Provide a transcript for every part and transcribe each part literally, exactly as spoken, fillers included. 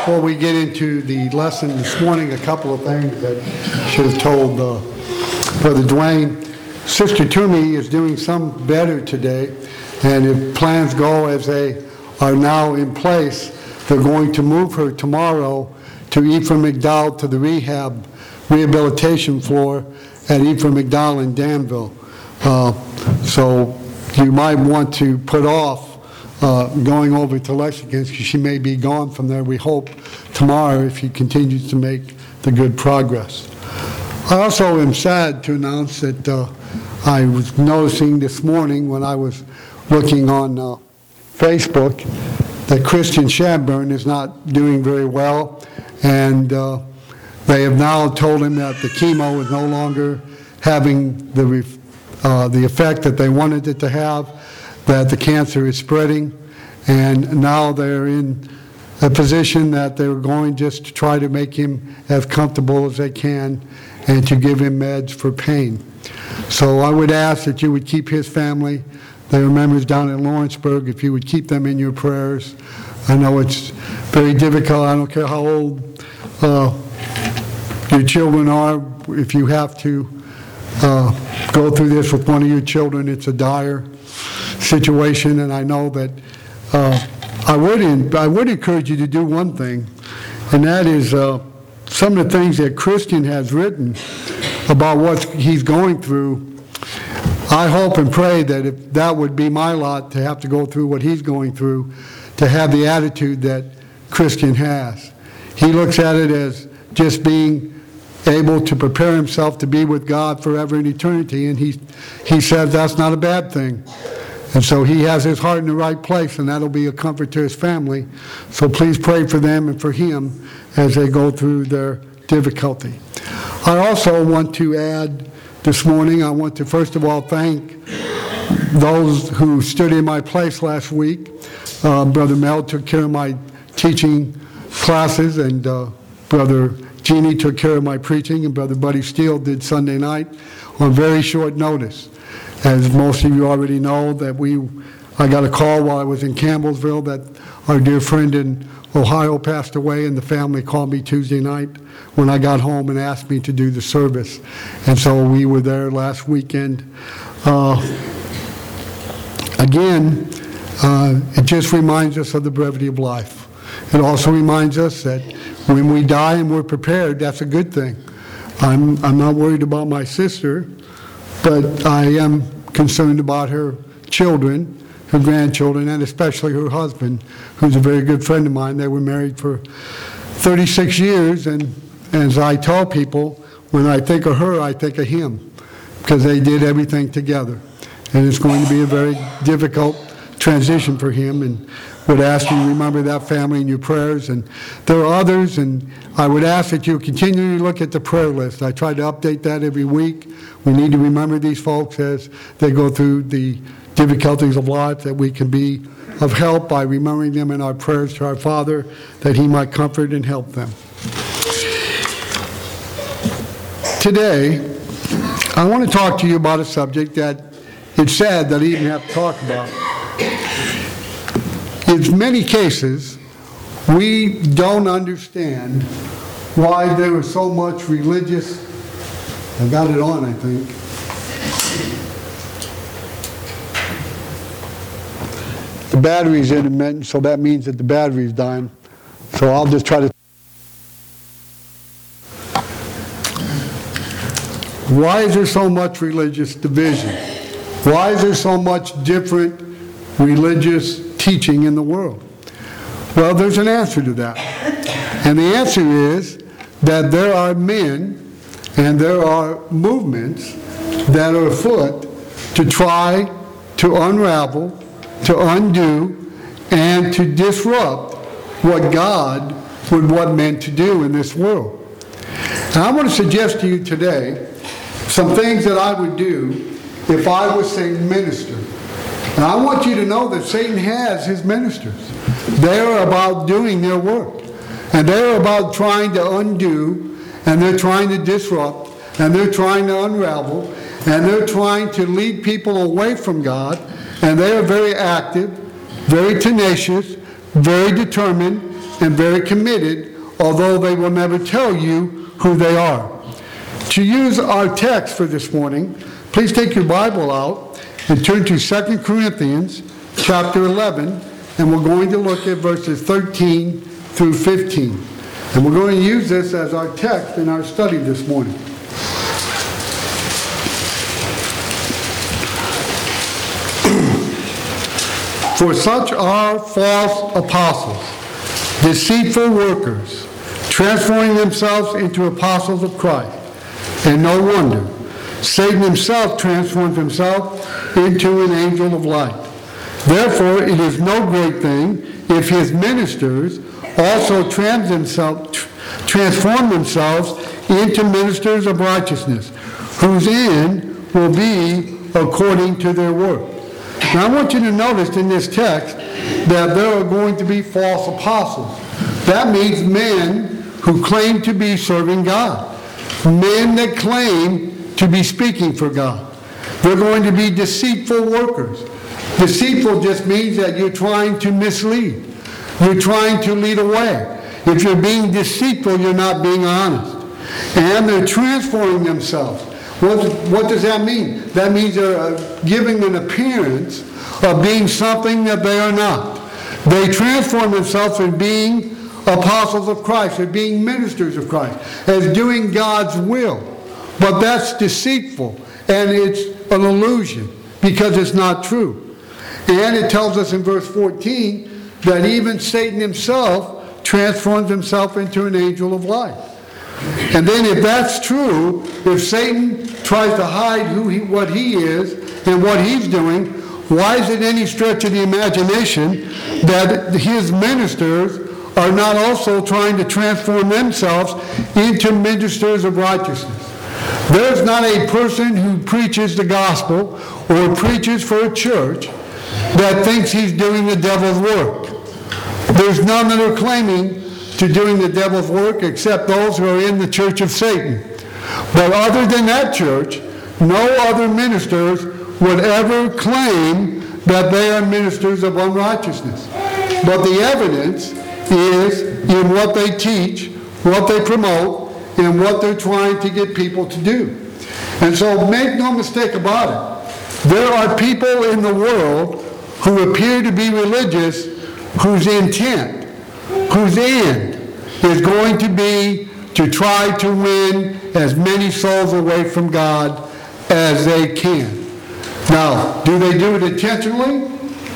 before we get into the lesson this morning, a couple of things that I should have told uh, Brother Dwayne. Sister Toomey is doing some better today, and if plans go as they are now in place, they're going to move her tomorrow to Ephraim McDowell to the rehab rehabilitation floor at Ephraim McDowell in Danville. Uh, so you might want to put off Uh, going over to Lexington, because she may be gone from there, we hope, tomorrow if he continues to make the good progress. I also am sad to announce that uh, I was noticing this morning when I was looking on uh, Facebook that Christian Shadburn is not doing very well, and uh, they have now told him that the chemo is no longer having the, uh, the effect that they wanted it to have, that the cancer is spreading, and now they're in a position that they're going just to try to make him as comfortable as they can and to give him meds for pain. So I would ask that you would keep his family, their members down in Lawrenceburg, if you would keep them in your prayers. I know it's very difficult. I don't care how old uh, your children are. If you have to uh, go through this with one of your children, it's a dire situation, and I know that uh, I would in, I would encourage you to do one thing, and that is uh, some of the things that Christian has written about what he's going through. I hope and pray that if that would be my lot to have to go through what he's going through, to have the attitude that Christian has. He looks at it as just being able to prepare himself to be with God forever in eternity, and he he says that's not a bad thing. And so he has his heart in the right place, and that'll be a comfort to his family. So please pray for them and for him as they go through their difficulty. I also want to add this morning, I want to first of all thank those who stood in my place last week. Uh, Brother Mel took care of my teaching classes, and uh, Brother Jeannie took care of my preaching, and Brother Buddy Steele did Sunday night on very short notice. As most of you already know, that we, I got a call while I was in Campbellsville that our dear friend in Ohio passed away, and the family called me Tuesday night when I got home and asked me to do the service. And so we were there last weekend. Uh, again, uh, it just reminds us of the brevity of life. It also reminds us that when we die and we're prepared, that's a good thing. I'm, I'm not worried about my sister, but I am concerned about her children, her grandchildren, and especially her husband, who's a very good friend of mine. They were married for thirty-six years, and as I tell people, when I think of her, I think of him, because they did everything together. And it's going to be a very difficult transition for him, and would ask you to remember that family in your prayers. And there are others, and I would ask that you continually look at the prayer list. I try to update that every week. We need to remember these folks as they go through the difficulties of life, that we can be of help by remembering them in our prayers to our Father, that he might comfort and help them. Today, I want to talk to you about a subject that it's sad that I even have to talk about. In many cases, we don't understand why there is so much religious, I got it on, I think. The battery's in a minute, so that means that the battery's dying. So I'll just try to. Why is there so much religious division? Why is there so much different religious teaching in the world? Well, there's an answer to that. And the answer is that there are men and there are movements that are afoot to try to unravel, to undo, and to disrupt what God would want men to do in this world. And I want to suggest to you today some things that I would do if I was Satan's minister. And I want you to know that Satan has his ministers. They're about doing their work. And they're about trying to undo, and they're trying to disrupt, and they're trying to unravel, and they're trying to lead people away from God. And they are very active, very tenacious, very determined and very committed, although they will never tell you who they are. To use our text for this morning, please take your Bible out and turn to Second Corinthians chapter eleven, and we're going to look at verses thirteen through fifteen. And we're going to use this as our text in our study this morning. For such are false apostles, deceitful workers, transforming themselves into apostles of Christ. And no wonder, Satan himself transformed himself into an angel of light. Therefore, it is no great thing if his ministers also trans themselves, transform themselves into ministers of righteousness, whose end will be according to their work. Now, I want you to notice in this text that there are going to be false apostles. That means men who claim to be serving God, men that claim to be speaking for God. They're going to be deceitful workers. Deceitful just means that you're trying to mislead. You're trying to lead away. If you're being deceitful, you're not being honest. And they're transforming themselves. What, what does that mean? That means they're uh, giving an appearance of being something that they are not. They transform themselves in being apostles of Christ, as being ministers of Christ, as doing God's will. But that's deceitful, and it's an illusion, because it's not true. And it tells us in verse fourteen that even Satan himself transforms himself into an angel of light. And then if that's true, if Satan tries to hide who he, what he is and what he's doing, why is it any stretch of the imagination that his ministers are not also trying to transform themselves into ministers of righteousness? There's not a person who preaches the gospel or preaches for a church that thinks he's doing the devil's work. There's none that are claiming to doing the devil's work except those who are in the church of Satan. But other than that church, no other ministers would ever claim that they are ministers of unrighteousness. But the evidence is in what they teach, what they promote, and what they're trying to get people to do. And so make no mistake about it. There are people in the world who appear to be religious whose intent, whose end is going to be to try to win as many souls away from God as they can. Now, do they do it intentionally?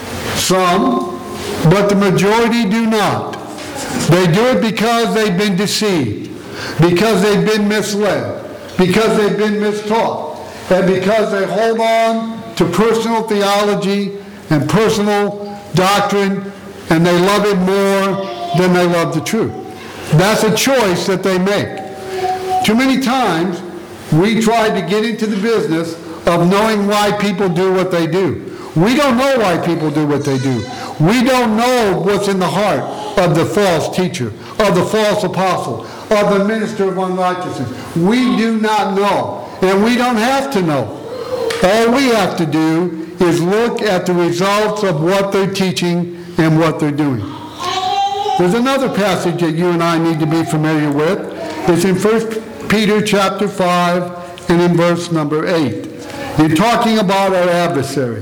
Some, but the majority do not. They do it because they've been deceived, because they've been misled, because they've been mistaught, and because they hold on to personal theology and personal doctrine, and they love it more than they love the truth. That's a choice that they make. Too many times, we try to get into the business of knowing why people do what they do. We don't know why people do what they do. We don't know what's in the heart of the false teacher, of the false apostle, of the minister of unrighteousness. We do not know, and we don't have to know. All we have to do is look at the results of what they're teaching and what they're doing. There's another passage that you and I need to be familiar with. It's in First Peter chapter five and in verse number eight. You're talking about our adversary.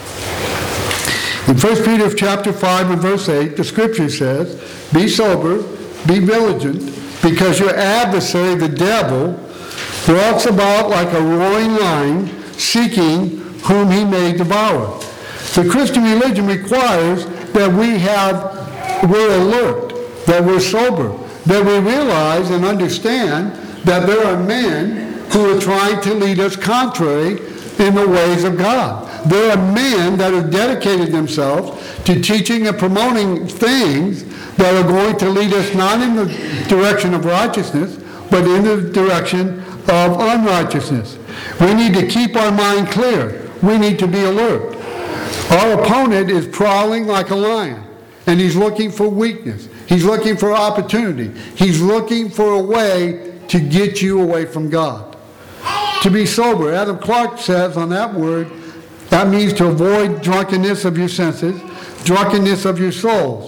In First Peter chapter five and verse eight, the scripture says, "Be sober, be vigilant, because your adversary, the devil, walks about like a roaring lion, seeking whom he may devour." The Christian religion requires that we have, we're alert, that we're sober, that we realize and understand that there are men who are trying to lead us contrary in the ways of God. There are men that have dedicated themselves to teaching and promoting things that are going to lead us not in the direction of righteousness, but in the direction of unrighteousness. We need to keep our mind clear. We need to be alert. Our opponent is prowling like a lion, and he's looking for weakness. He's looking for opportunity. He's looking for a way to get you away from God. To be sober, Adam Clark says on that word, that means to avoid drunkenness of your senses, drunkenness of your souls.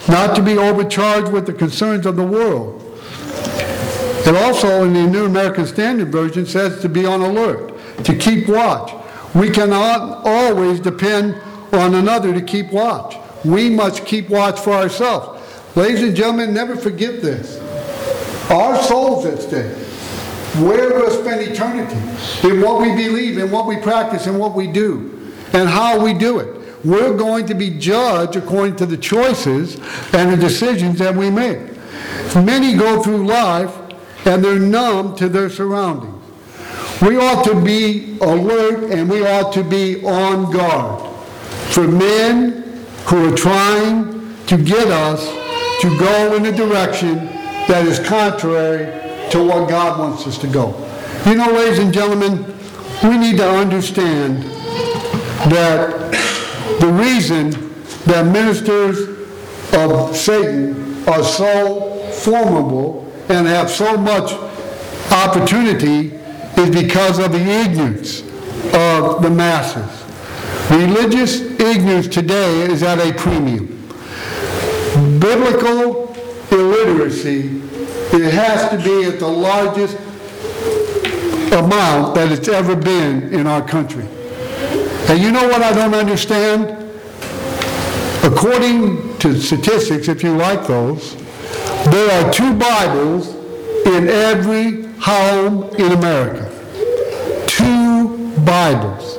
not to be overcharged with the concerns of the world. It also, in the New American Standard Version, says to be on alert, to keep watch. We cannot always depend on another to keep watch. We must keep watch for ourselves. Ladies and gentlemen, never forget this. Our soul's at stake. Where we'll spend eternity, in what we believe, in what we practice, in what we do, and how we do it. We're going to be judged according to the choices and the decisions that we make. Many go through life and they're numb to their surroundings. We ought to be alert and we ought to be on guard for men who are trying to get us to go in a direction that is contrary to what God wants us to go. You know, ladies and gentlemen, we need to understand that the reason that ministers of Satan are so formidable and have so much opportunity is because of the ignorance of the masses. Religious ignorance today is at a premium. Biblical illiteracy, it has to be at the largest amount that it's ever been in our country. And you know what I don't understand? According to statistics, if you like those, there are two Bibles in every home in America. Two Bibles.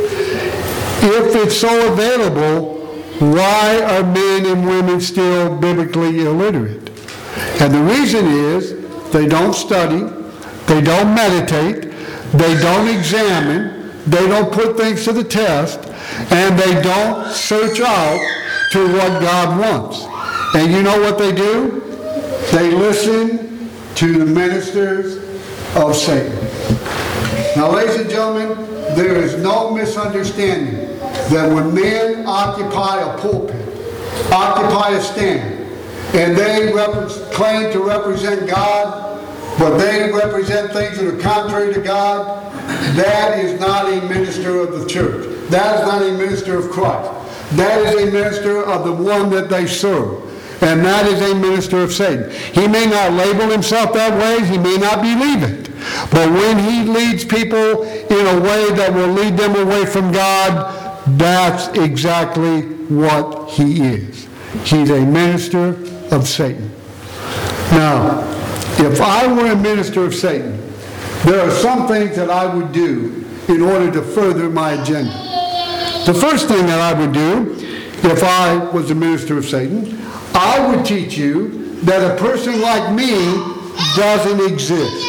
If it's so available, why are men and women still biblically illiterate? And the reason is they don't study, they don't meditate, they don't examine, they don't put things to the test, and they don't search out to what God wants. And you know what they do? They listen to the ministers of Satan. Now, ladies and gentlemen, there is no misunderstanding that when men occupy a pulpit, occupy a stand, and they rep- claim to represent God, but they represent things that are contrary to God, that is not a minister of the church. That is not a minister of Christ. That is a minister of the one that they serve. And that is a minister of Satan. He may not label himself that way. He may not believe it. But when he leads people in a way that will lead them away from God, that's exactly what he is. He's a minister of Satan. Now, if I were a minister of Satan, there are some things that I would do in order to further my agenda. The first thing that I would do, if I was a minister of Satan, I would teach you that a person like me doesn't exist.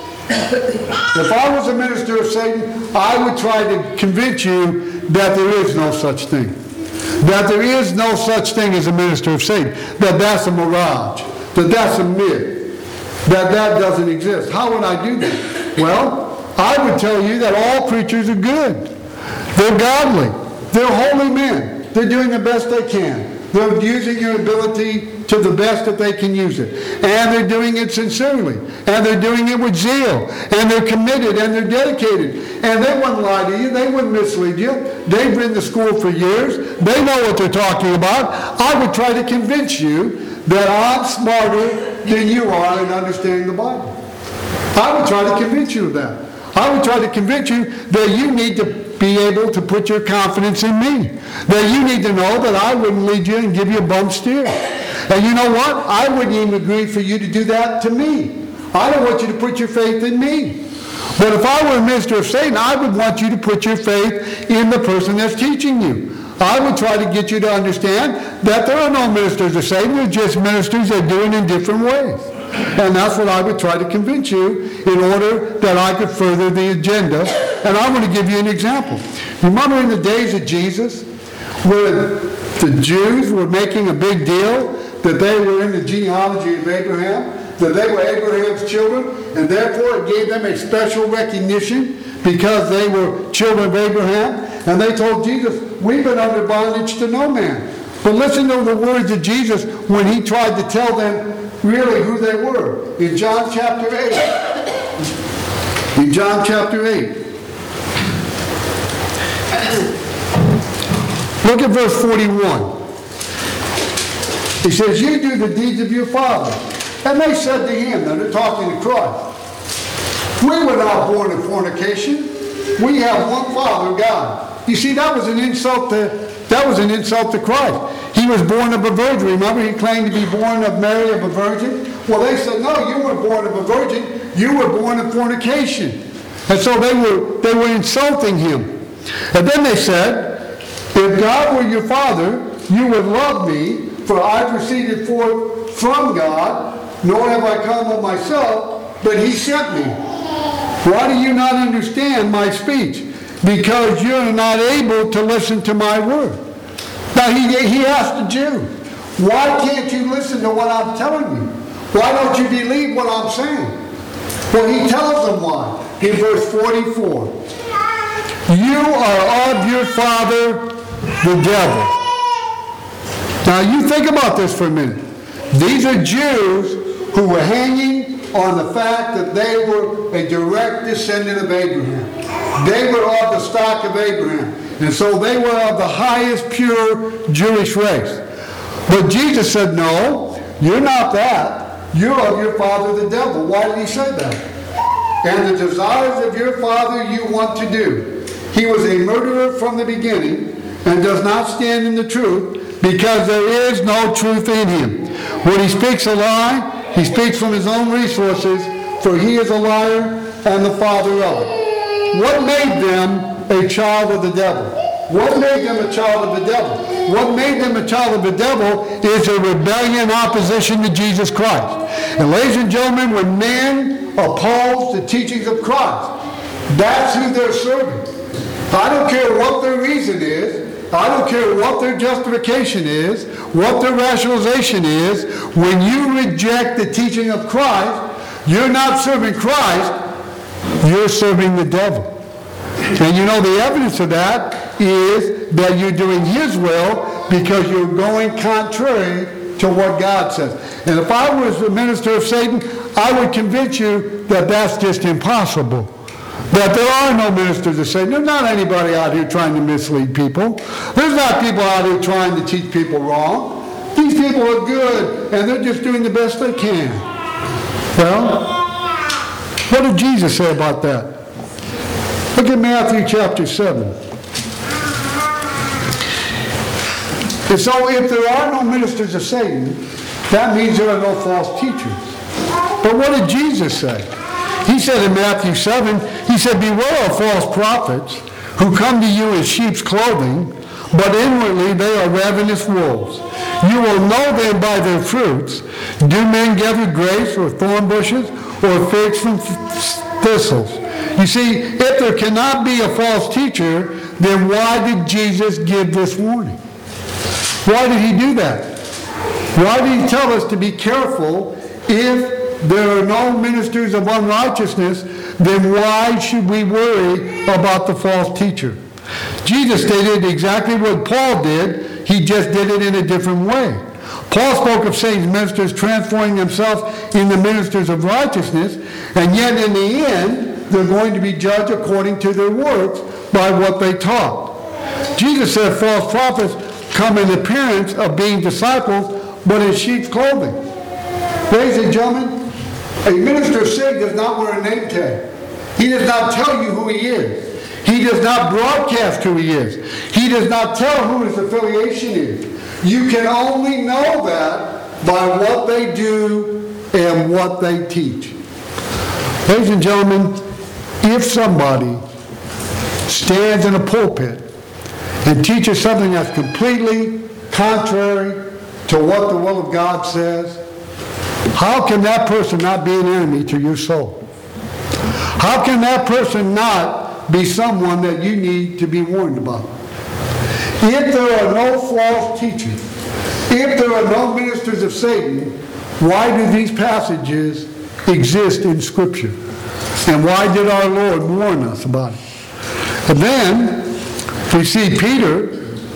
If I was a minister of Satan, I would try to convince you that there is no such thing. That there is no such thing as a minister of Satan. That that's a mirage. That that's a myth. That that doesn't exist. How would I do that? Well, I would tell you that all preachers are good. They're godly. They're holy men. They're doing the best they can. They're using your ability to the best that they can use it. And they're doing it sincerely. And they're doing it with zeal. And they're committed and they're dedicated. And they wouldn't lie to you. They wouldn't mislead you. They've been to school for years. They know what they're talking about. I would try to convince you that I'm smarter than you are in understanding the Bible. I would try to convince you of that. I would try to convince you that you need to be able to put your confidence in me. That you need to know that I wouldn't lead you and give you a bum steer. And you know what? I wouldn't even agree for you to do that to me. I don't want you to put your faith in me. But if I were a minister of Satan, I would want you to put your faith in the person that's teaching you. I would try to get you to understand that there are no ministers of Satan. They're just ministers that do it in different ways. And that's what I would try to convince you in order that I could further the agenda. And I'm going to give you an example. Remember in the days of Jesus, where the Jews were making a big deal that they were in the genealogy of Abraham, that they were Abraham's children, and therefore it gave them a special recognition because they were children of Abraham. And they told Jesus, we've been under bondage to no man. But listen to the words of Jesus when he tried to tell them really who they were. In John chapter eight. In John chapter eight. Look at verse forty-one. He says, you do the deeds of your father. And they said to him, now they're talking to Christ, we were not born of fornication. We have one Father, God. You see, that was an insult to, that was an insult to Christ. He was born of a virgin. Remember, he claimed to be born of Mary, of a virgin? Well, they said, no, you weren't born of a virgin. You were born of fornication. And so they were, they were insulting him. And then they said, if God were your Father, you would love me, for I proceeded forth from God, nor have I come of myself, but he sent me. Why do you not understand my speech? Because you're not able to listen to my word. Now he, he asked the Jew, why can't you listen to what I'm telling you? Why don't you believe what I'm saying? Well, he tells them why. In verse forty-four, you are of your father, the devil. Now you think about this for a minute. These are Jews who were hanging on the fact that they were a direct descendant of Abraham. They were of the stock of Abraham. And so they were of the highest pure Jewish race. But Jesus said, no, you're not that. You're of your father the devil. Why did he say that? And the desires of your father you want to do. He was a murderer from the beginning and does not stand in the truth, because there is no truth in him. When he speaks a lie, he speaks from his own resources, for he is a liar and the father of it. What made them a child of the devil? What made them a child of the devil? What made them a child of the devil is a rebellion, opposition to Jesus Christ. And ladies and gentlemen, when men oppose the teachings of Christ, that's who they're serving. I don't care what their reason is. I don't care what their justification is, what their rationalization is. When you reject the teaching of Christ, you're not serving Christ, you're serving the devil. And you know the evidence of that is that you're doing his will because you're going contrary to what God says. And if I was a minister of Satan, I would convince you that that's just impossible. That there are no ministers of Satan. There's not anybody out here trying to mislead people. There's not people out here trying to teach people wrong. These people are good, and they're just doing the best they can. Well, what did Jesus say about that? Look at Matthew chapter seven. And so if there are no ministers of Satan, that means there are no false teachers. But what did Jesus say? He said in Matthew seven, he said, beware of false prophets who come to you in sheep's clothing, but inwardly they are ravenous wolves. You will know them by their fruits. Do men gather grapes or thorn bushes or figs from thistles? You see, if there cannot be a false teacher, then why did Jesus give this warning? Why did he do that? Why did he tell us to be careful? If there are no ministers of unrighteousness, then why should we worry about the false teacher? Jesus stated exactly what Paul did. He just did it in a different way. Paul spoke of Satan's ministers transforming themselves into ministers of righteousness, and yet in the end, they're going to be judged according to their works by what they taught. Jesus said false prophets come in appearance of being disciples, but in sheep's clothing. Ladies and gentlemen, a minister of Satan does not wear a name tag. He does not tell you who he is. He does not broadcast who he is. He does not tell who his affiliation is. You can only know that by what they do and what they teach. Ladies and gentlemen, if somebody stands in a pulpit and teaches something that's completely contrary to what the will of God says, how can that person not be an enemy to your soul? How can that person not be someone that you need to be warned about? If there are no false teachers, if there are no ministers of Satan, why do these passages exist in Scripture? And why did our Lord warn us about it? And then we see Peter,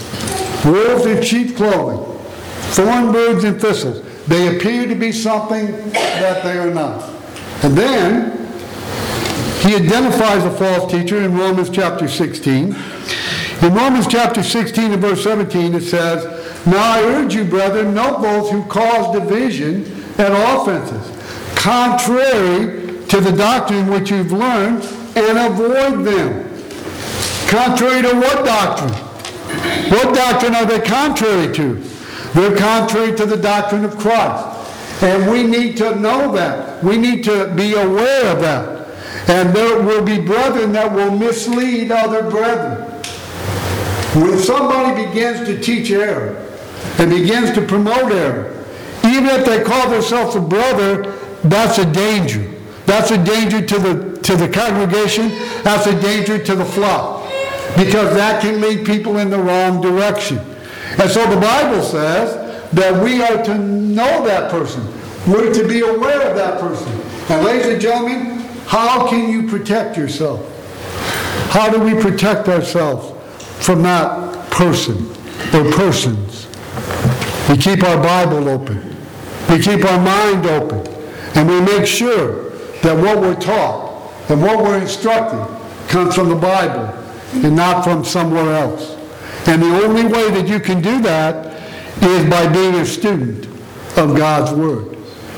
wolves in sheep clothing, thorn birds and thistles. They appear to be something that they are not. And then he identifies a false teacher in Romans chapter sixteen. In Romans chapter sixteen and verse seventeen, it says, "Now I urge you, brethren, note those who cause division and offenses, contrary to the doctrine which you've learned, and avoid them." Contrary to what doctrine? What doctrine are they contrary to? They're contrary to the doctrine of Christ. And we need to know that. We need to be aware of that. And there will be brethren that will mislead other brethren. When somebody begins to teach error and begins to promote error, even if they call themselves a brother, that's a danger. That's a danger to the, to the congregation. That's a danger to the flock. Because that can lead people in the wrong direction. And so the Bible says that we are to know that person. We're to be aware of that person. And ladies and gentlemen, how can you protect yourself? How do we protect ourselves from that person or persons? We keep our Bible open. We keep our mind open. And we make sure that what we're taught and what we're instructed comes from the Bible and not from somewhere else. And the only way that you can do that is by being a student of God's Word.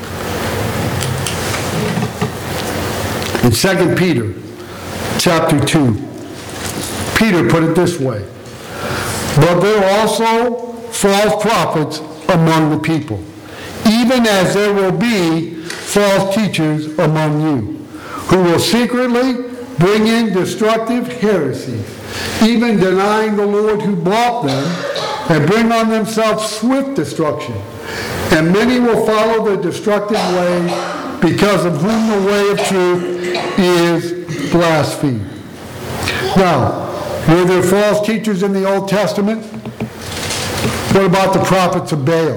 In Second Peter chapter two, Peter put it this way: "But there are also false prophets among the people, even as there will be false teachers among you, who will secretly bring in destructive heresies, even denying the Lord who bought them, and bring on themselves swift destruction. And many will follow the destructive way, because of whom the way of truth is blasphemed." Now, were there false teachers in the Old Testament? What about the prophets of Baal?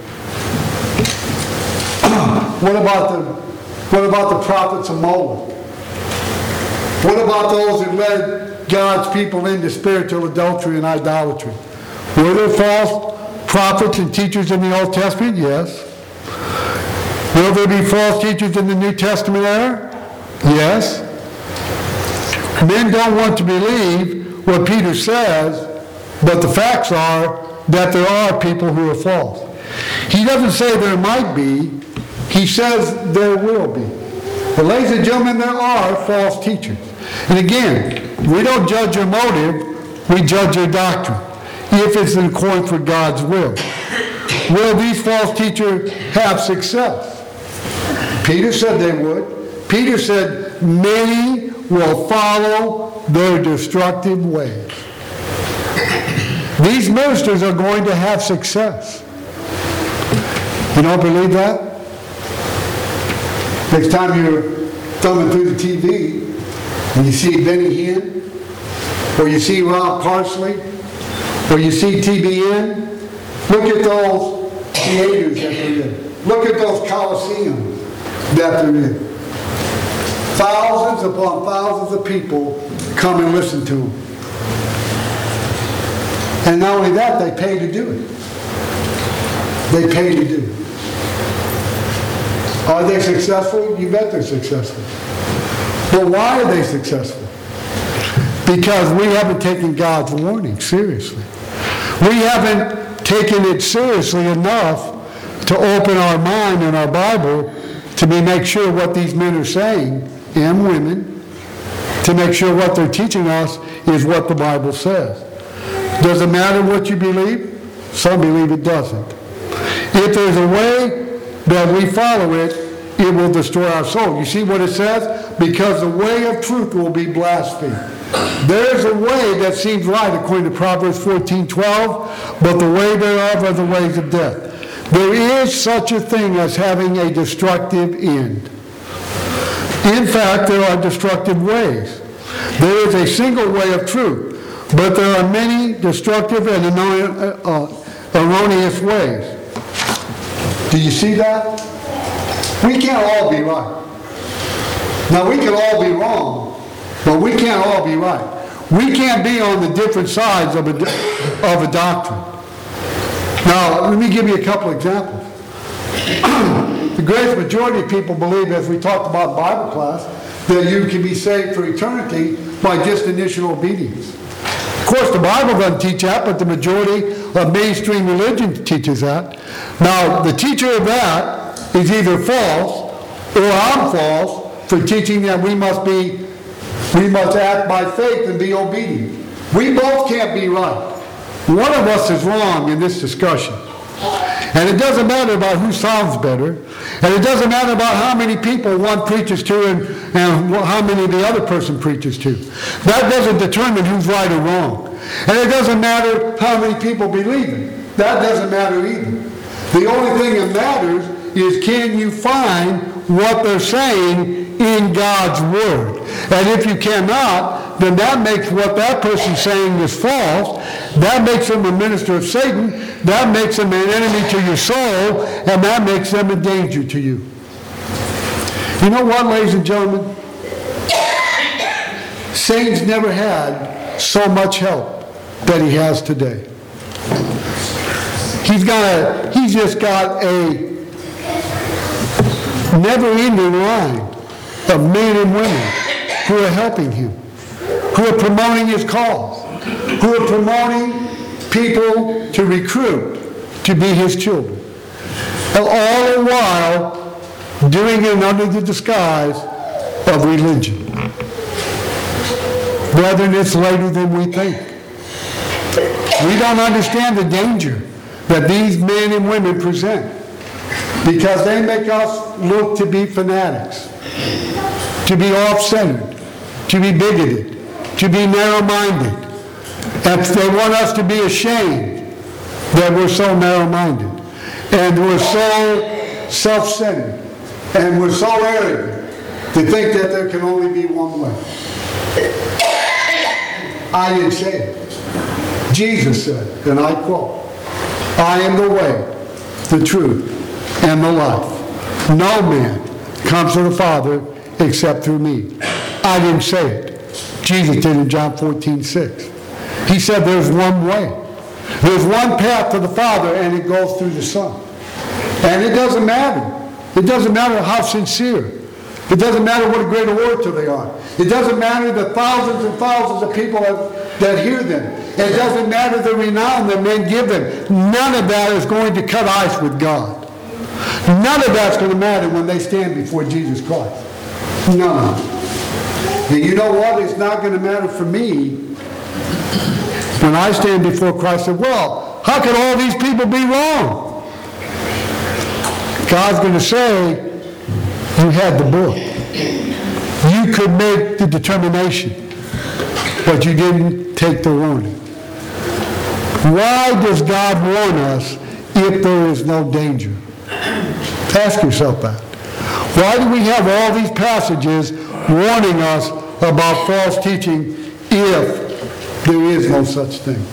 What about the, what about the prophets of Moloch? What about those who led God's people into spiritual adultery and idolatry? Were there false prophets and teachers in the Old Testament? Yes. Will there be false teachers in the New Testament era? Yes. Men don't want to believe what Peter says, but the facts are that there are people who are false. He doesn't say there might be, he says there will be. But ladies and gentlemen, there are false teachers. And again, we don't judge your motive, we judge your doctrine, if it's in accordance with God's will. Will these false teachers have success? Peter said they would. Peter said, "Many will follow their destructive ways." These ministers are going to have success. You don't believe that? Next time you're thumbing through the T V and you see Benny Hinn, or you see Rob Parsley, or you see T B N, look at those theaters that they're in. Look at those coliseums that they're in. Thousands upon thousands of people come and listen to them. And not only that, they pay to do it. They pay to do it. Are they successful? You bet they're successful. But why are they successful? Because we haven't taken God's warning seriously. We haven't taken it seriously enough to open our mind and our Bible to be make sure what these men are saying, and women, to make sure what they're teaching us is what the Bible says. Does it matter what you believe? Some believe it doesn't. If there's a way that we follow it, it will destroy our soul. You see what it says? Because the way of truth will be blasphemed. There's a way that seems right according to Proverbs fourteen twelve, but the way thereof are the ways of death. There is such a thing as having a destructive end. In fact, there are destructive ways. There is a single way of truth, but there are many destructive and erroneous ways. Do you see that? We can't all be right. Now, we can all be wrong, but we can't all be right. We can't be on the different sides of a, of a doctrine. Now, let me give you a couple examples. The great majority of people believe, as we talked about in Bible class, that you can be saved for eternity by just initial obedience. Of course, the Bible doesn't teach that, but the majority of mainstream religion teaches that. Now, the teacher of that is either false or I'm false for teaching that we must be, we must act by faith and be obedient. We both can't be right. One of us is wrong in this discussion. And it doesn't matter about who sounds better. And it doesn't matter about how many people one preaches to and, and how many the other person preaches to. That doesn't determine who's right or wrong. And it doesn't matter how many people believe it. That doesn't matter either. The only thing that matters is, can you find what they're saying in God's Word? And if you cannot, then that makes what that person's saying is false. That makes them a minister of Satan. That makes them an enemy to your soul. And that makes them a danger to you. You know what, ladies and gentlemen? Satan's never had so much help that he has today. He's got a, he's just got a never-ending line of men and women who are helping him, who are promoting his cause, who are promoting people to recruit to be his children. And all the while doing it under the disguise of religion. Brethren, it's later than we think. We don't understand the danger that these men and women present, because they make us look to be fanatics, to be off-centered, to be bigoted, to be narrow-minded. And they want us to be ashamed that we're so narrow-minded, and we're so self-centered, and we're so arrogant to think that there can only be one way. I didn't say it. Jesus said, and I quote, "I am the way, the truth, and the life. No man comes to the Father except through me." I didn't say it. Jesus did in John fourteen six. He said there's one way. There's one path to the Father, and it goes through the Son. And it doesn't matter. It doesn't matter how sincere. It doesn't matter what a great orator they are. It doesn't matter the thousands and thousands of people that, that hear them. It doesn't matter the renown that men give them. None of that is going to cut ice with God. None of that's going to matter when they stand before Jesus Christ. None. And you know what? It's not going to matter for me when I stand before Christ and say, well, how could all these people be wrong? God's going to say, you had the book. You could make the determination, but you didn't take the warning. Why does God warn us if there is no danger? Ask yourself that. Why do we have all these passages warning us about false teaching if there is no such thing?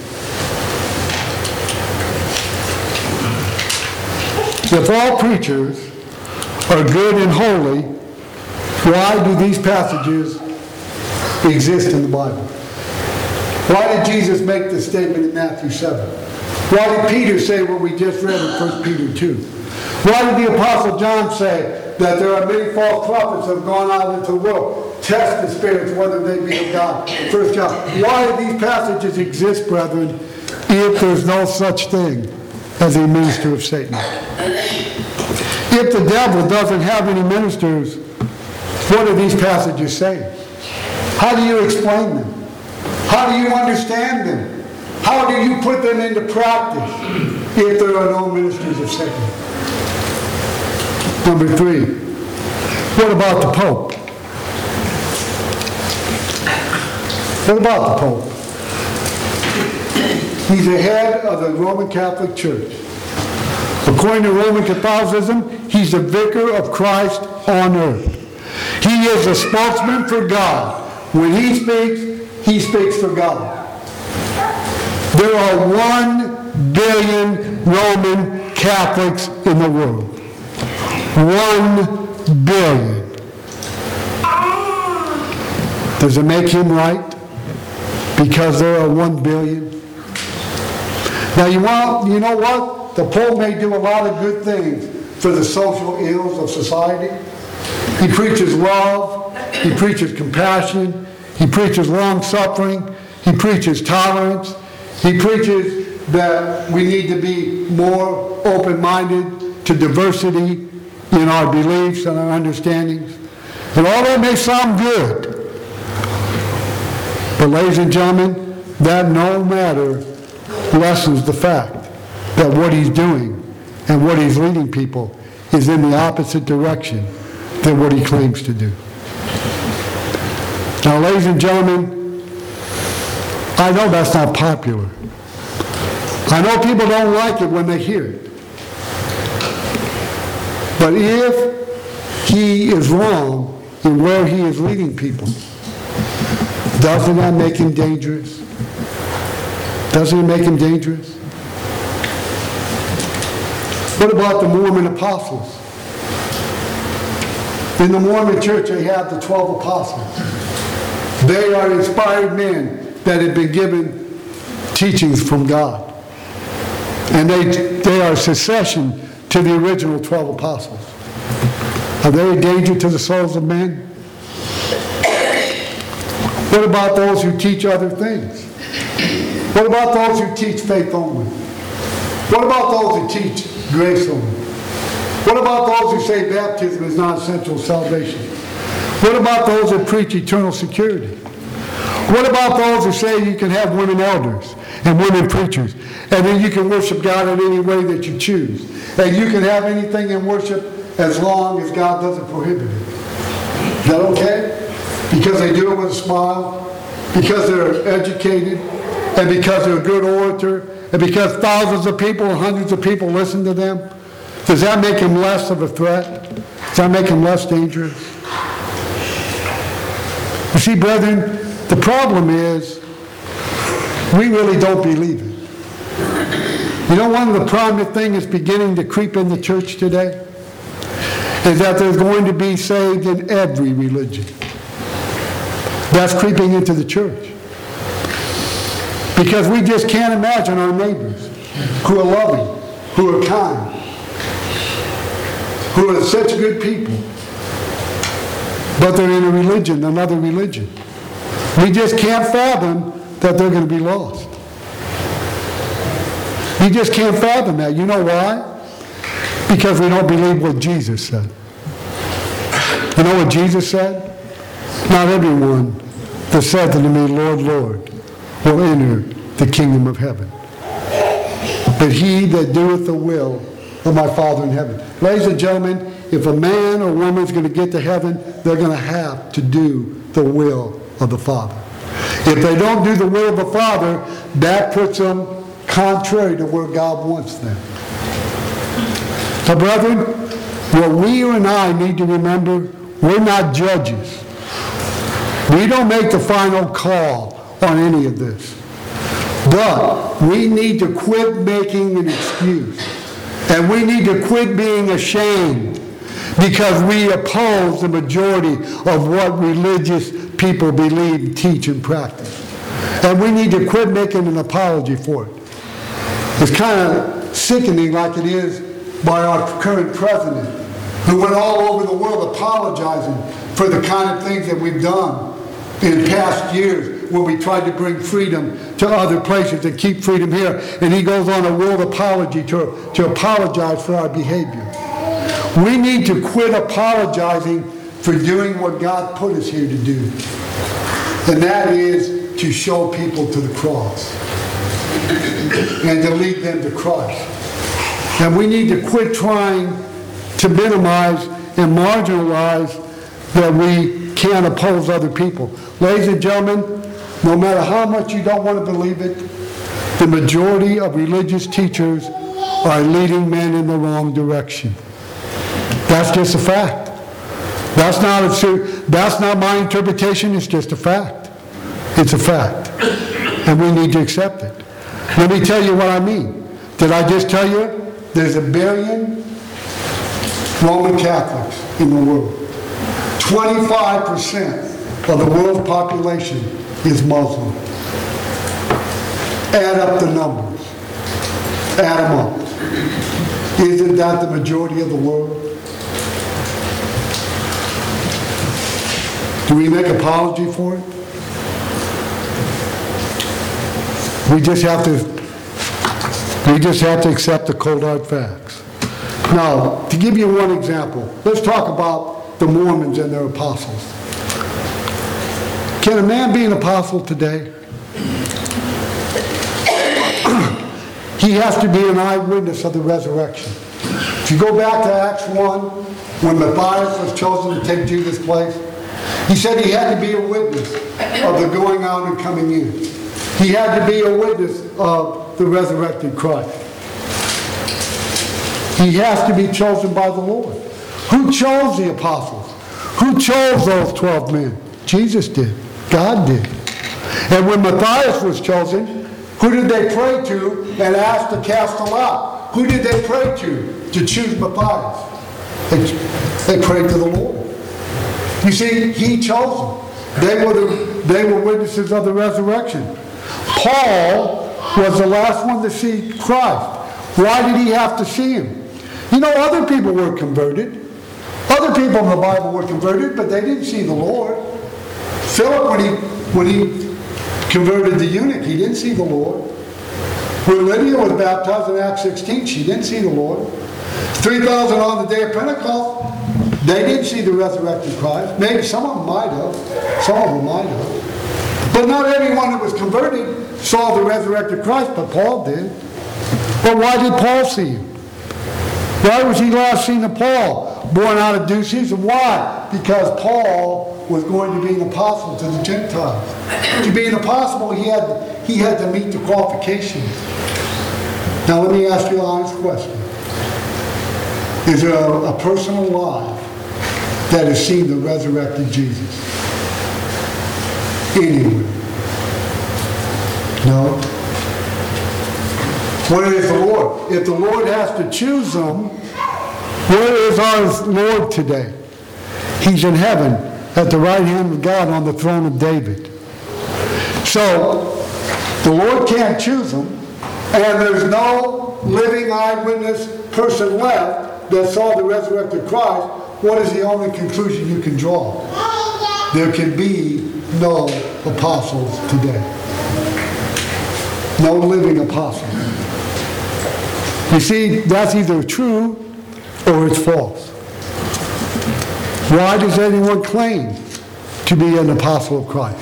If all preachers are good and holy, why do these passages exist in the Bible? Why did Jesus make this statement in Matthew seven? Why did Peter say what we just read in First Peter two? Why did the Apostle John say that there are many false prophets that have gone out into the world, test the spirits whether they be of God? First John. Why do these passages exist, brethren, if there's no such thing as a minister of Satan? If the devil doesn't have any ministers, what do these passages say? How do you explain them? How do you understand them? How do you put them into practice if there are no ministers of Satan? Number three, what about the Pope? What about the Pope? He's the head of the Roman Catholic Church. According to Roman Catholicism, he's the vicar of Christ on earth. He is a spokesman for God. When he speaks, he speaks for God. There are one billion Roman Catholics in the world. One billion. Does it make him right? Because there are one billion? Now you want, you know what? The Pope may do a lot of good things for the social ills of society. He preaches love. He preaches compassion. He preaches long-suffering. He He preaches tolerance. He preaches that we need to be more open-minded to diversity in our beliefs and our understandings. And all that may sound good. But ladies and gentlemen, that no matter lessens the fact that what he's doing and what he's leading people is in the opposite direction than what he claims to do. Now, ladies and gentlemen, I know that's not popular. I know people don't like it when they hear it. But if he is wrong in where he is leading people, doesn't that make him dangerous? Doesn't it make him dangerous? What about the Mormon apostles? In the Mormon church, they have the twelve apostles. They are inspired men that have been given teachings from God. And they, they are succession to the original twelve apostles. Are they a danger to the souls of men? What about those who teach other things? What about those who teach faith only? What about those who teach grace only? What about those who say baptism is not essential to salvation? What about those who preach eternal security? What about those who say you can have women elders and women preachers, and then you can worship God in any way that you choose, and you can have anything in worship as long as God doesn't prohibit it? Is that okay? Because they do it with a smile, because they're educated, and because they're a good orator, and because thousands of people and hundreds of people listen to them? Does that make him less of a threat? Does that make him less dangerous? You see, brethren, the problem is we really don't believe it. You know, one of the prominent things that's beginning to creep in the church today is that there's going to be saved in every religion. That's creeping into the church. Because we just can't imagine our neighbors who are loving, who are kind, who are such good people, but they're in a religion, another religion. We just can't fathom that they're going to be lost. We just can't fathom that. You know why? Because we don't believe what Jesus said. You know what Jesus said? Not everyone that said unto me, Lord, Lord, will enter the kingdom of heaven, but he that doeth the will of my Father in heaven. Ladies and gentlemen, if a man or woman is going to get to heaven, they're going to have to do the will of the Father. If they don't do the will of the Father, that puts them contrary to where God wants them. So, brethren, what we and I need to remember, we're not judges. We don't make the final call on any of this. But we need to quit making an excuse. And we need to quit being ashamed because we oppose the majority of what religious people believe, teach, and practice. And we need to quit making an apology for it. It's kind of sickening, like it is by our current president, who went all over the world apologizing for the kind of things that we've done in past years when we tried to bring freedom to other places and keep freedom here. And he goes on a world apology to, to apologize for our behavior. We need to quit apologizing for doing what God put us here to do. And that is to show people to the cross and to lead them to Christ. And we need to quit trying to minimize and marginalize that we can't oppose other people. Ladies and gentlemen, no matter how much you don't want to believe it, the majority of religious teachers are leading men in the wrong direction. That's just a fact. That's not a, that's not my interpretation, it's just a fact. It's a fact. And we need to accept it. Let me tell you what I mean. Did I just tell you there's a billion Roman Catholics in the world? twenty-five percent of the world's population is Muslim. Add up the numbers. Add them up. Isn't that the majority of the world? Do we make apology for it? We just have to, we just have to accept the cold hard facts. Now, to give you one example, let's talk about the Mormons and their apostles. Can a man be an apostle today? He has to be an eyewitness of the resurrection. If you go back to Acts one, when Matthias was chosen to take Judas' place, he said he had to be a witness of the going out and coming in. He had to be a witness of the resurrected Christ. He has to be chosen by the Lord. Who chose the apostles? Who chose those twelve men? Jesus did. God did. And when Matthias was chosen, who did they pray to and ask to cast them out? Who did they pray to to choose Matthias? They, they prayed to the Lord. You see, he chose them. They were, the, they were witnesses of the resurrection. Paul was the last one to see Christ. Why did he have to see him? You know, other people were converted. Other people in the Bible were converted, but they didn't see the Lord. Philip, when he, when he converted the eunuch, he didn't see the Lord. When Lydia was baptized in Acts sixteen, she didn't see the Lord. three thousand on the day of Pentecost, they didn't see the resurrected Christ. Maybe some of them might have. Some of them might have. But not everyone that was converted saw the resurrected Christ, but Paul did. But why did Paul see him? Why was he last seen of Paul? Born out of due season. Why? Because Paul was going to be an apostle to the Gentiles. To be an apostle, he had, he had to meet the qualifications. Now let me ask you an honest question. Is there a, a person alive that has seen the resurrected Jesus? Anywhere? No? Where is the Lord? If the Lord has to choose them, where is our Lord today? He's in heaven at the right hand of God on the throne of David. So, the Lord can't choose them, and there's no living eyewitness person left that saw the resurrected Christ. What is the only conclusion you can draw? There can be no apostles today. No living apostles. You see, that's either true or it's false. Why does anyone claim to be an apostle of Christ?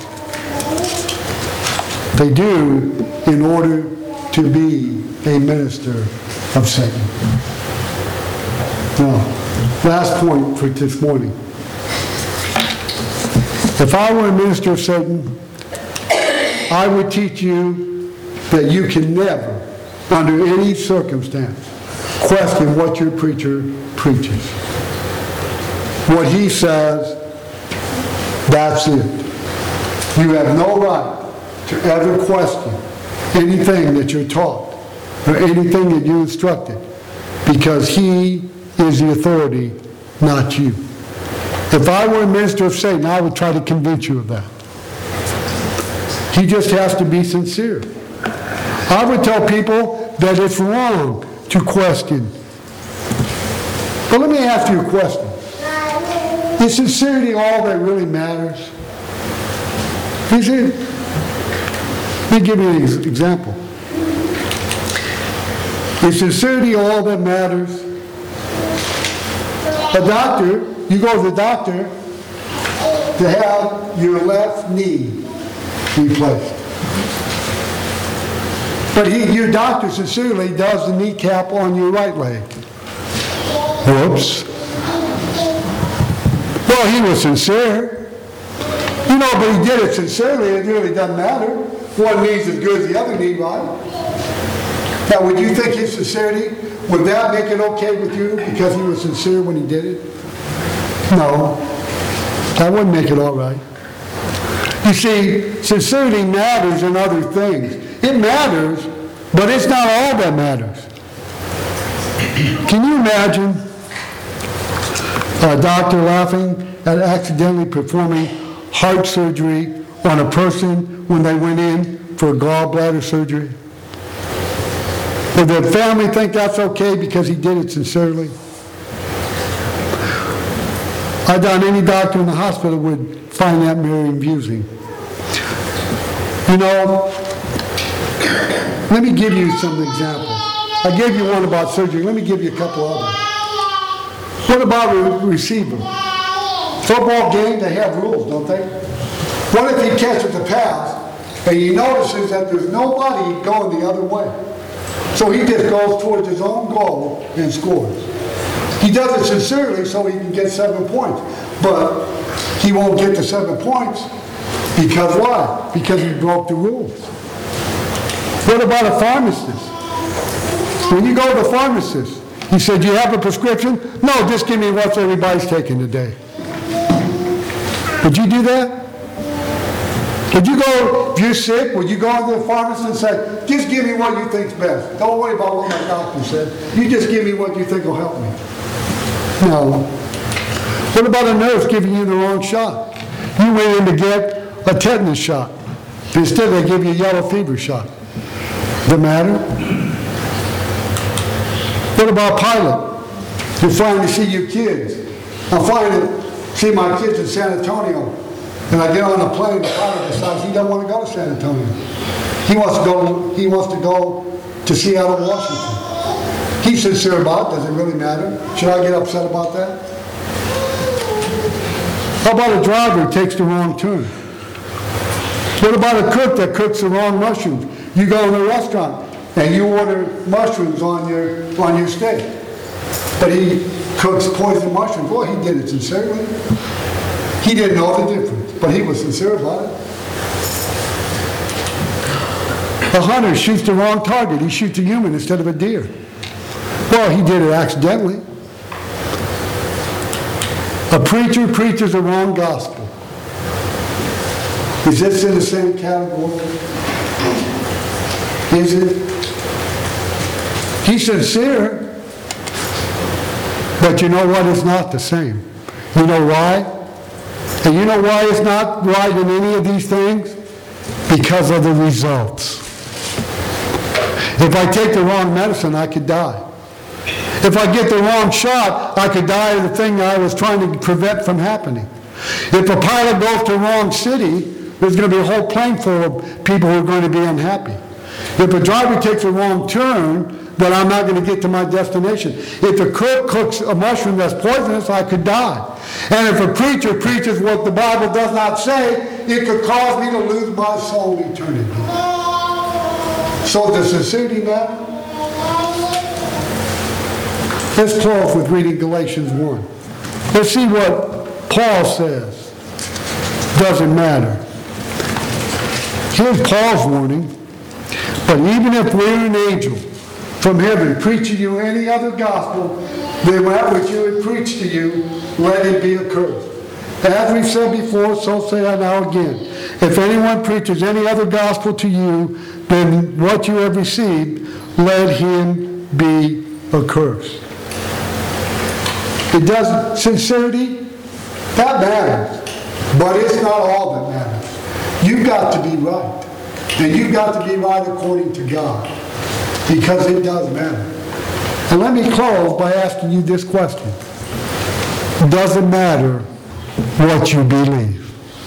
They do in order to be a minister of Satan. Now, last point for this morning. If I were a minister of Satan, I would teach you that you can never, under any circumstance, question what your preacher preaches. What he says, that's it. You have no right to ever question anything that you're taught or anything that you're instructed, because he is the authority, not you. If I were a minister of Satan, I would try to convince you of that. He just has to be sincere. I would tell people that it's wrong to question. But let me ask you a question. Is sincerity all that really matters? Is it? Let me give you an example. Is sincerity all that matters? A doctor, you go to the doctor to have your left knee replaced. But he, your doctor sincerely does the kneecap on your right leg. Whoops. Well, he was sincere. You know, but he did it sincerely. It really doesn't matter. One knee's as good as the other knee, right? Now, would you think his sincerity, would that make it okay with you because he was sincere when he did it? No. That wouldn't make it all right. You see, sincerity matters in other things. It matters, but it's not all that matters. Can you imagine a doctor laughing at accidentally performing heart surgery on a person when they went in for gallbladder surgery? Would the family think that's okay because he did it sincerely? I doubt any doctor in the hospital would find that very amusing. You know, Let me give you some examples. I gave you one about surgery. Let me give you a couple others. What about a receiver? Football game, they have rules, don't they? What if he catches the pass and he notices that there's nobody going the other way? So he just goes towards his own goal and scores. He does it sincerely so he can get seven points. But he won't get the seven points because why? Because he broke the rules. What about a pharmacist? When you go to the pharmacist, he said, "Do you have a prescription?" "No, just give me what everybody's taking today." Would you do that? Would you go, if you're sick, would you go to the pharmacist and say, "Just give me what you think's best. Don't worry about what my doctor said. You just give me what you think will help me"? No. What about a nurse giving you the wrong shot? You went in to get a tetanus shot. Instead, they give you a yellow fever shot. Does it matter? What about a pilot? You're flying to see your kids. I'm flying to see my kids in San Antonio. And I get on a plane, the pilot decides he doesn't want to go to San Antonio. He wants to go, he wants to go to Seattle, Washington. He's sincere about it. Does it really matter? Should I get upset about that? How about a driver who takes the wrong turn? What about a cook that cooks the wrong mushrooms? You go in a restaurant and you order mushrooms on your on your steak, but he cooks poisoned mushrooms. Well, he did it sincerely. He didn't know the difference, but he was sincere about it. A hunter shoots the wrong target. He shoots a human instead of a deer. Well, he did it accidentally. A preacher preaches the wrong gospel. Is this in the same category? Is it? He's sincere, but you know what? It's not the same. You know why? And you know why it's not right in any of these things? Because of the results. If I take the wrong medicine, I could die. If I get the wrong shot, I could die of the thing that I was trying to prevent from happening. If a pilot goes to the wrong city, there's going to be a whole plane full of people who are going to be unhappy. If a driver takes a wrong turn, then I'm not going to get to my destination. If a cook cooks a mushroom that's poisonous, I could die. And if a preacher preaches what the Bible does not say, it could cause me to lose my soul in eternity. So does sincerity matter? Let's close with reading Galatians one. Let's see what Paul says. Doesn't matter. Here's Paul's warning. But even if we're an angel from heaven preaching you any other gospel than that which you had preached to you, let it be accursed. As we've said before, so say I now again. If anyone preaches any other gospel to you than what you have received, let him be accursed. It doesn't, sincerity, that matters. But it's not all that matters. You've got to be right. And you've got to be right according to God. Because it does matter. And let me close by asking you this question. Does it matter what you believe?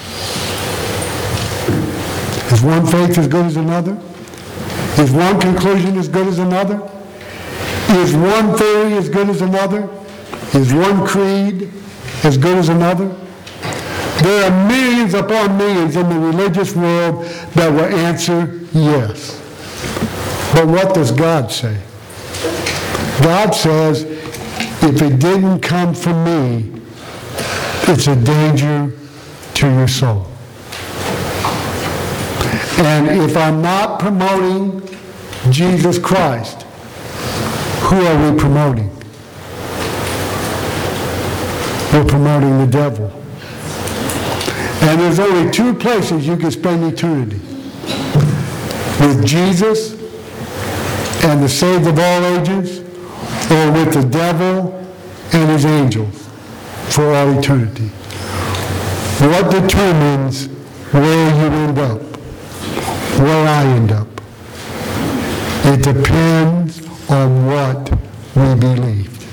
Is one faith as good as another? Is one conclusion as good as another? Is one theory as good as another? Is one creed as good as another? There are millions upon millions in the religious world that will answer yes. But what does God say? God says, if it didn't come from me, it's a danger to your soul. And if I'm not promoting Jesus Christ, who are we promoting? We're promoting the devil. And there's only two places you can spend eternity. With Jesus and the saved of all ages, or with the devil and his angels for all eternity. What determines where you end up? Where I end up? It depends on what we believed.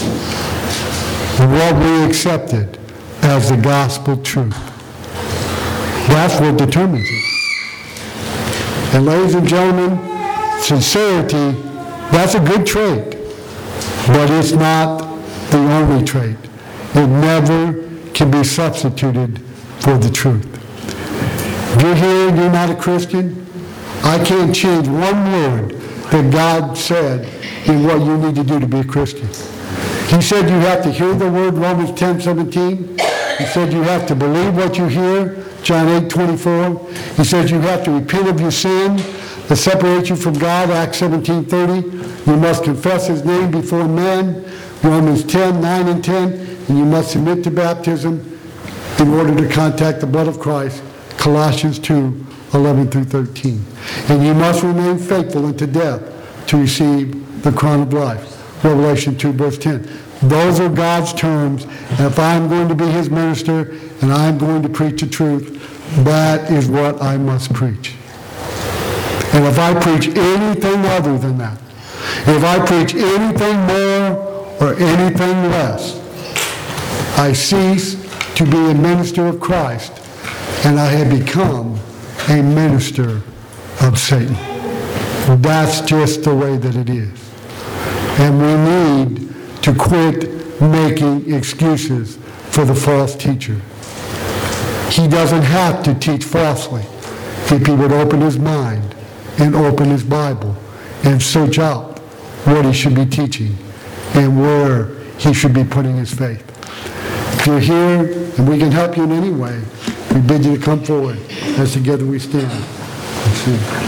What we accepted as the gospel truth. That's what determines it. And ladies and gentlemen, sincerity, that's a good trait, but it's not the only trait. It never can be substituted for the truth. If you're here and you're not a Christian, I can't change one word that God said in what you need to do to be a Christian. He said you have to hear the word, Romans ten seventeen. He said you have to believe what you hear, John eight twenty-four. He says you have to repent of your sin that separates you from God, Acts seventeen thirty. You must confess his name before men, Romans ten nine and ten. And you must submit to baptism in order to contact the blood of Christ, Colossians two eleven through thirteen. And you must remain faithful unto death to receive the crown of life, Revelation two verse ten. Those are God's terms, and if I'm going to be his minister and I'm going to preach the truth, that is what I must preach. And if I preach anything other than that, if I preach anything more or anything less, I cease to be a minister of Christ, and I have become a minister of Satan. That's just the way that it is. And we need to quit making excuses for the false teacher. He doesn't have to teach falsely if he would open his mind and open his Bible and search out what he should be teaching and where he should be putting his faith. If you're here and we can help you in any way, we bid you to come forward as together we stand. Let's see.